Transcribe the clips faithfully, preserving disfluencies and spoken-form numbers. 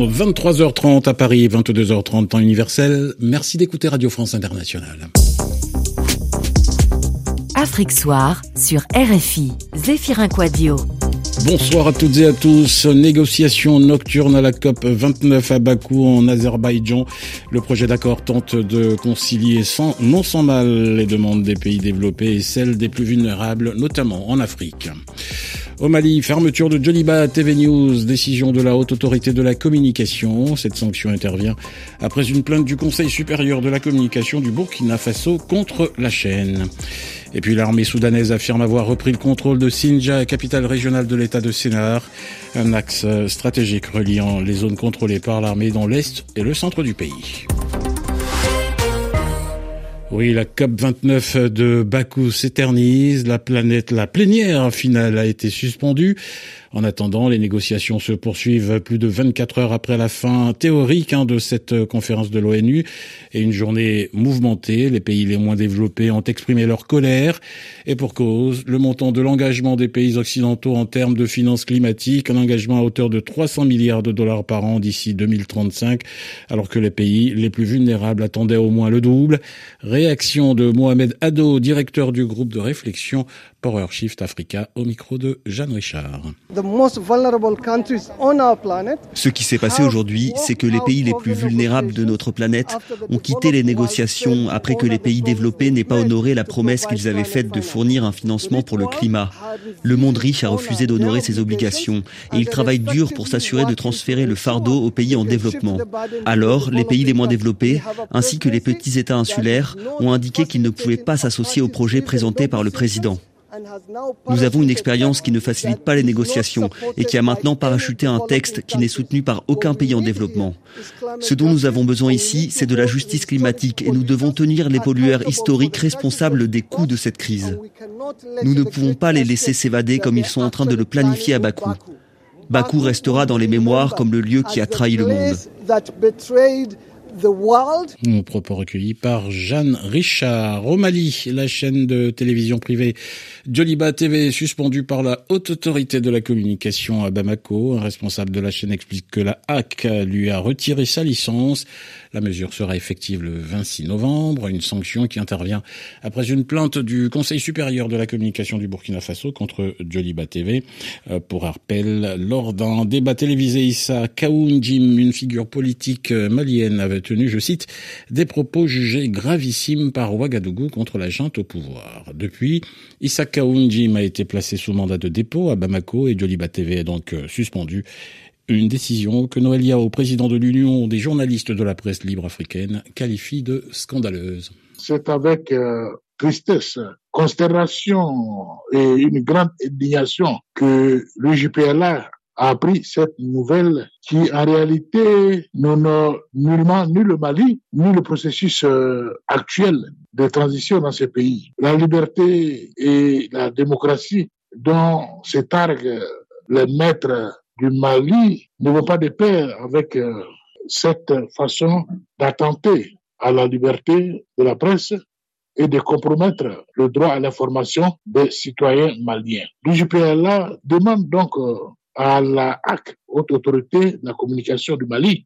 vingt-trois heures trente à Paris, vingt-deux heures trente temps universel. Merci d'écouter Radio France Internationale. Afrique Soir sur R F I. Zéphirin Quadio. Bonsoir à toutes et à tous. Négociations nocturnes à la COP vingt-neuf à Bakou en Azerbaïdjan. Le projet d'accord tente de concilier sans, non sans mal les demandes des pays développés et celles des plus vulnérables, notamment en Afrique. Au Mali, fermeture de Djoliba T V News, décision de la haute autorité de la communication. Cette sanction intervient après une plainte du Conseil supérieur de la communication du Burkina Faso contre la chaîne. Et puis l'armée soudanaise affirme avoir repris le contrôle de Sinja, capitale régionale de l'état de Sennar, un axe stratégique reliant les zones contrôlées par l'armée dans l'est et le centre du pays. Oui, la COP vingt-neuf de Bakou s'éternise. La planète, la plénière finale a été suspendue. En attendant, les négociations se poursuivent plus de vingt-quatre heures après la fin théorique hein, de cette conférence de l'ONU et une journée mouvementée. Les pays les moins développés ont exprimé leur colère et pour cause, le montant de l'engagement des pays occidentaux en termes de finances climatiques, un engagement à hauteur de trois cents milliards de dollars par an d'ici deux mille trente-cinq, alors que les pays les plus vulnérables attendaient au moins le double. Réaction de Mohamed Haddo, directeur du groupe de réflexion PowerShift Africa, au micro de Jeanne Richard. Ce qui s'est passé aujourd'hui, c'est que les pays les plus vulnérables de notre planète ont quitté les négociations après que les pays développés n'aient pas honoré la promesse qu'ils avaient faite de fournir un financement pour le climat. Le monde riche a refusé d'honorer ses obligations et il travaille dur pour s'assurer de transférer le fardeau aux pays en développement. Alors, les pays les moins développés, ainsi que les petits États insulaires, ont indiqué qu'ils ne pouvaient pas s'associer au projet présenté par le président. Nous avons une expérience qui ne facilite pas les négociations et qui a maintenant parachuté un texte qui n'est soutenu par aucun pays en développement. Ce dont nous avons besoin ici, c'est de la justice climatique et nous devons tenir les pollueurs historiques responsables des coûts de cette crise. Nous ne pouvons pas les laisser s'évader comme ils sont en train de le planifier à Bakou. Bakou restera dans les mémoires comme le lieu qui a trahi le monde. Nos propos recueillis par Jeanne Richard. Au Mali, la chaîne de télévision privée Djoliba T V est suspendue par la haute autorité de la communication à Bamako. Un responsable de la chaîne explique que la H A C lui a retiré sa licence. La mesure sera effective le vingt-six novembre, une sanction qui intervient après une plainte du Conseil supérieur de la communication du Burkina Faso contre Djoliba T V. Pour rappel, lors d'un débat télévisé, Issa Kaoundjim, une figure politique malienne, avait tenu, je cite, des propos jugés gravissimes par Ouagadougou contre la junte au pouvoir. Depuis, Issa Kaoundjim a été placé sous mandat de dépôt à Bamako et Djoliba T V est donc suspendu. Une décision que Noël Yao, président de l'Union des journalistes de la presse libre africaine, qualifie de scandaleuse. C'est avec euh, tristesse, consternation et une grande indignation que le J P L A a appris cette nouvelle qui, en réalité, n'honore nullement ni le Mali, ni le processus euh, actuel de transition dans ce pays. La liberté et la démocratie dont se targuent les maîtres du Mali ne vont pas de pair avec euh, cette façon d'attenter à la liberté de la presse et de compromettre le droit à l'information des citoyens maliens. L'U J P L A demande donc euh, à la H A C, haute autorité de la communication du Mali,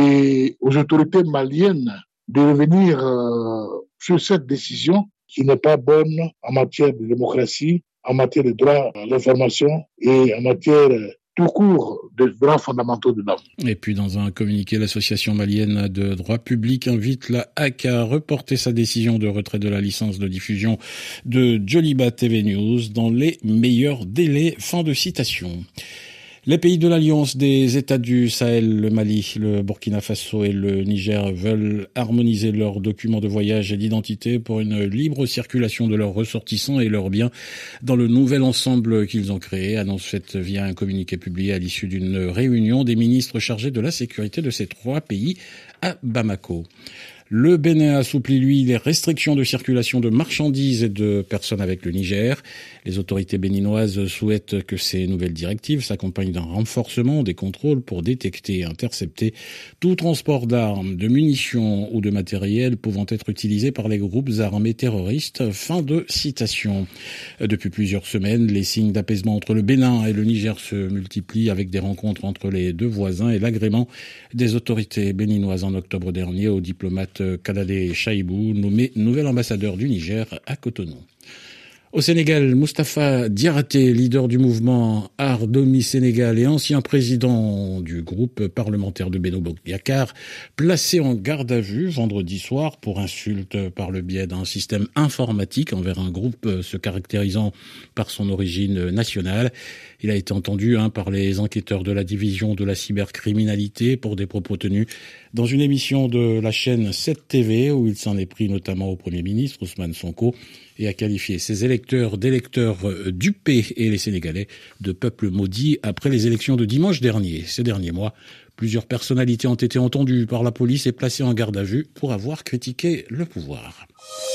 et aux autorités maliennes de revenir euh, sur cette décision qui n'est pas bonne en matière de démocratie, en matière de droit à l'information et en matière tout court des droits fondamentaux de l'homme. Et puis dans un communiqué, l'association malienne de droit public invite la H A C à reporter sa décision de retrait de la licence de diffusion de Djoliba T V News dans les meilleurs délais. Fin de citation. Les pays de l'Alliance des États du Sahel, le Mali, le Burkina Faso et le Niger veulent harmoniser leurs documents de voyage et d'identité pour une libre circulation de leurs ressortissants et leurs biens dans le nouvel ensemble qu'ils ont créé, annonce faite via un communiqué publié à l'issue d'une réunion des ministres chargés de la sécurité de ces trois pays à Bamako. Le Bénin assouplit, lui, les restrictions de circulation de marchandises et de personnes avec le Niger. Les autorités béninoises souhaitent que ces nouvelles directives s'accompagnent d'un renforcement des contrôles pour détecter et intercepter tout transport d'armes, de munitions ou de matériel pouvant être utilisé par les groupes armés terroristes. Fin de citation. Depuis plusieurs semaines, les signes d'apaisement entre le Bénin et le Niger se multiplient avec des rencontres entre les deux voisins et l'agrément des autorités béninoises en octobre dernier au diplomate Kadade Chaibou, nommé nouvel ambassadeur du Niger à Cotonou. Au Sénégal, Moustapha Diarraté, leader du mouvement Ardomi Sénégal et ancien président du groupe parlementaire de Benno Bokk Yakaar, placé en garde à vue vendredi soir pour insulte par le biais d'un système informatique envers un groupe se caractérisant par son origine nationale. Il a été entendu hein, par les enquêteurs de la division de la cybercriminalité pour des propos tenus dans une émission de la chaîne sept T V où il s'en est pris notamment au Premier ministre Ousmane Sonko et a qualifié ses électeurs d'électeurs dupés et les Sénégalais de peuple maudit après les élections de dimanche dernier. Ces derniers mois, plusieurs personnalités ont été entendues par la police et placées en garde à vue pour avoir critiqué le pouvoir.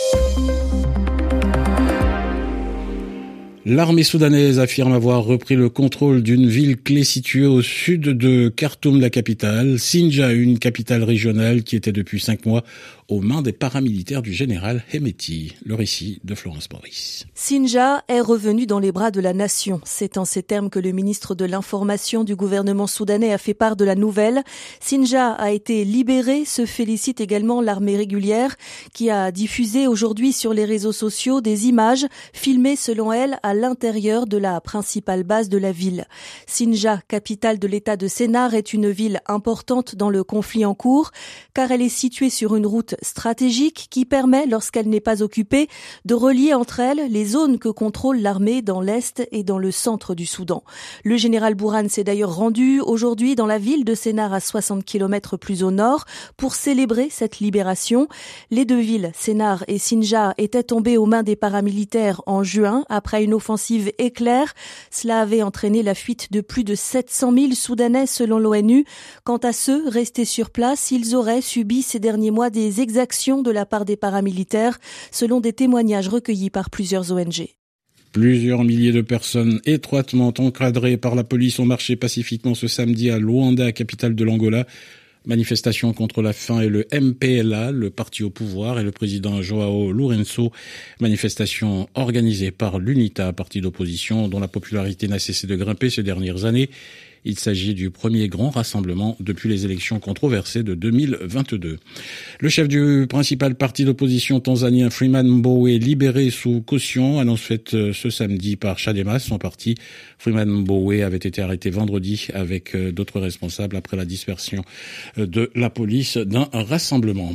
L'armée soudanaise affirme avoir repris le contrôle d'une ville clé située au sud de Khartoum, la capitale, Sinja, une capitale régionale qui était depuis cinq mois aux mains des paramilitaires du général Hemeti. Le récit de Florence Maurice. Sinja est revenu dans les bras de la nation. C'est en ces termes que le ministre de l'Information du gouvernement soudanais a fait part de la nouvelle. Sinja a été libéré, se félicite également l'armée régulière qui a diffusé aujourd'hui sur les réseaux sociaux des images filmées selon elle à l'intérieur de la principale base de la ville. Sinja, capitale de l'état de Sennar, est une ville importante dans le conflit en cours car elle est située sur une route stratégique qui permet, lorsqu'elle n'est pas occupée, de relier entre elles les zones que contrôle l'armée dans l'est et dans le centre du Soudan. Le général Bourhan s'est d'ailleurs rendu aujourd'hui dans la ville de Sennar à soixante kilomètres plus au nord pour célébrer cette libération. Les deux villes, Sennar et Sinja, étaient tombées aux mains des paramilitaires en juin après une offensive éclair. Cela avait entraîné la fuite de plus de sept cent mille Soudanais selon l'ONU. Quant à ceux restés sur place, ils auraient subi ces derniers mois des exactions de la part des paramilitaires, selon des témoignages recueillis par plusieurs O N G. Plusieurs milliers de personnes étroitement encadrées par la police ont marché pacifiquement ce samedi à Luanda, capitale de l'Angola. Manifestation contre la faim et le M P L A, le parti au pouvoir, et le président Joao Lourenço. Manifestation organisée par l'UNITA, parti d'opposition dont la popularité n'a cessé de grimper ces dernières années. Il s'agit du premier grand rassemblement depuis les élections controversées de deux mille vingt-deux. Le chef du principal parti d'opposition tanzanien Freeman Mbowe, libéré sous caution, annonce faite ce samedi par Chadema, son parti. Freeman Mbowe avait été arrêté vendredi avec d'autres responsables après la dispersion de la police d'un rassemblement.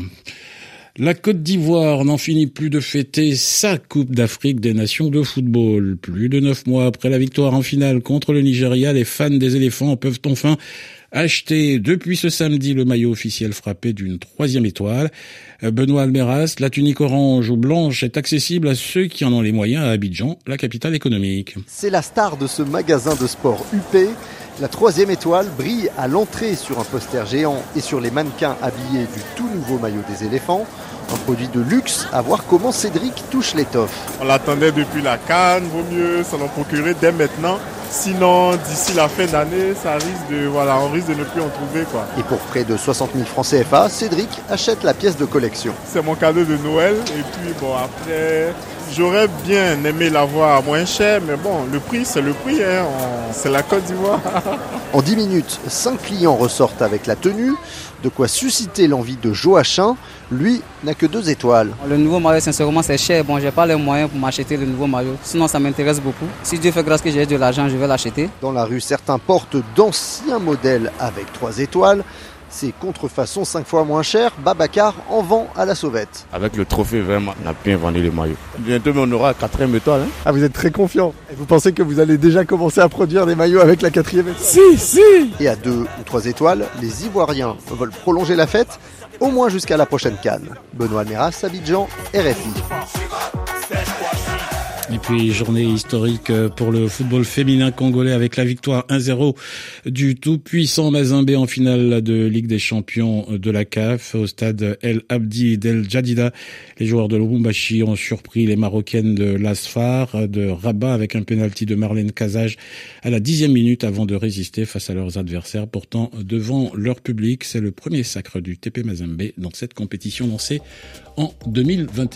La Côte d'Ivoire n'en finit plus de fêter sa Coupe d'Afrique des Nations de football. Plus de neuf mois après la victoire en finale contre le Nigeria, les fans des éléphants peuvent enfin acheter depuis ce samedi le maillot officiel frappé d'une troisième étoile. Benoît Almeras, la tunique orange ou blanche est accessible à ceux qui en ont les moyens à Abidjan, la capitale économique. C'est la star de ce magasin de sport U P. La troisième étoile brille à l'entrée sur un poster géant et sur les mannequins habillés du tout nouveau maillot des éléphants. Un produit de luxe, à voir comment Cédric touche l'étoffe. On l'attendait depuis la CAN, vaut mieux s'en en procurer dès maintenant. Sinon, d'ici la fin d'année, ça risque de, voilà, on risque de ne plus en trouver, quoi. Et pour près de soixante mille francs C F A, Cédric achète la pièce de collection. C'est mon cadeau de Noël. Et puis, bon, après, j'aurais bien aimé l'avoir moins cher, mais bon, le prix, c'est le prix, hein. On... C'est la Côte d'Ivoire. En dix minutes, cinq clients ressortent avec la tenue. De quoi susciter l'envie de Joachim. Lui n'a que deux étoiles. Le nouveau maillot, sincèrement, c'est cher. Bon, j'ai pas les moyens pour m'acheter le nouveau maillot. Sinon, ça m'intéresse beaucoup. Si Dieu fait grâce que j'ai de l'argent, je vais l'acheter. Dans la rue, certains portent d'anciens modèles avec trois étoiles. C'est contrefaçon cinq fois moins cher. Babacar en vend à la sauvette. Avec le trophée, vraiment, on a bien vendu le maillot. Bientôt, on aura quatrième étoile. Hein. Ah, vous êtes très confiant. Et vous pensez que vous allez déjà commencer à produire des maillots avec la quatrième étoile? Si, si. Et à deux ou trois étoiles, les Ivoiriens veulent prolonger la fête, au moins jusqu'à la prochaine CAN. Benoît Almeras, Abidjan, R F I. Et puis, journée historique pour le football féminin congolais avec la victoire un zéro du tout-puissant Mazembe en finale de Ligue des Champions de la C A F au stade El Abdi d'El Jadida. Les joueurs de Lubumbashi ont surpris les Marocaines de l'Asfar de Rabat avec un pénalty de Marlène Kazaj à la dixième minute avant de résister face à leurs adversaires, pourtant devant leur public. C'est le premier sacre du T P Mazembe dans cette compétition lancée en deux mille vingt et un.